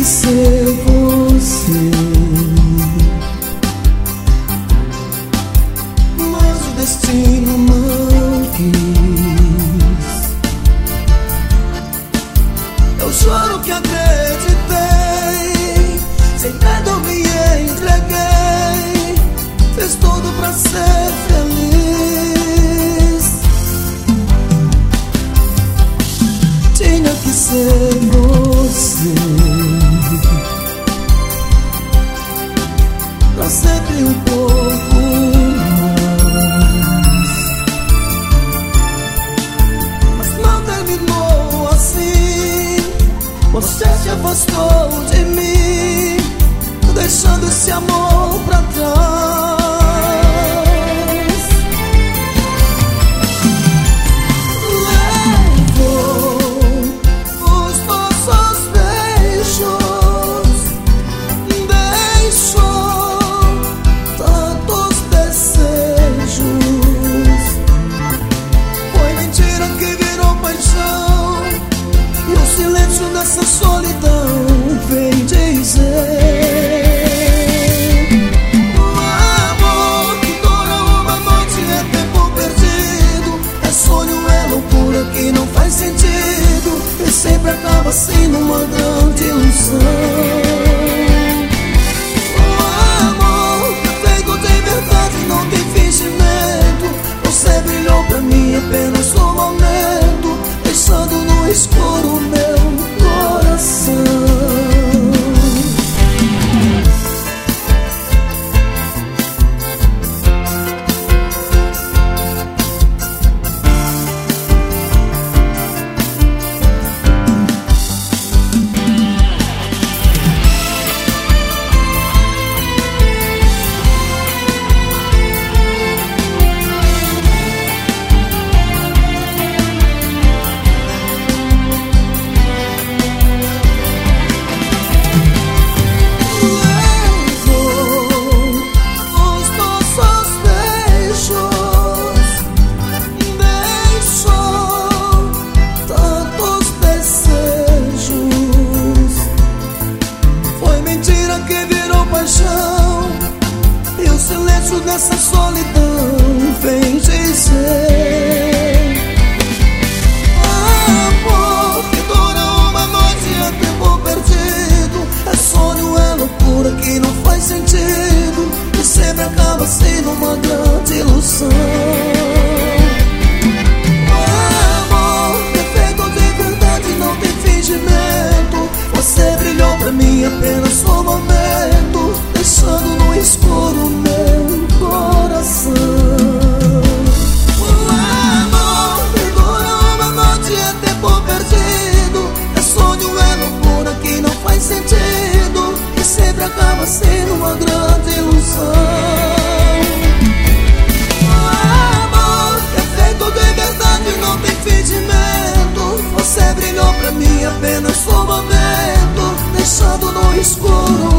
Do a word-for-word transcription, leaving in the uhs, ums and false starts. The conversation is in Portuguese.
que ser você, mas o destino não quis. Eu juro que acreditei, sem medo eu me entreguei, fiz tudo pra ser feliz. Tinha que ser você, pra sempre um pouco mais. Mas não terminou assim, você se afastou de mim, deixando esse amor pra trás. Essa solidão vem dizer: o amor que dura uma noite é tempo perdido, é sonho, é loucura que não faz sentido, e sempre acaba sendo uma grande ilusão. O amor feito de verdade não tem fingimento, você brilhou pra mim apenas um momento, deixando no escuro o meu coração. E o silêncio dessa solidão vem dizer: amor que dura uma noite é tempo perdido, é sonho, é loucura que não faz sentido, e sempre acaba sendo uma grande ilusão. O amor que é feito de verdade não tem fingimento, você brilhou pra mim apenas um momento, deixando no escuro meu coração. O amor que dura uma noite é tempo perdido, é sonho, é loucura que não faz sentido, e sempre acaba sendo uma grande ilusão. O amor que é feito de verdade não tem fingimento, você brilhou pra mim apenas um momento, deixando no escuro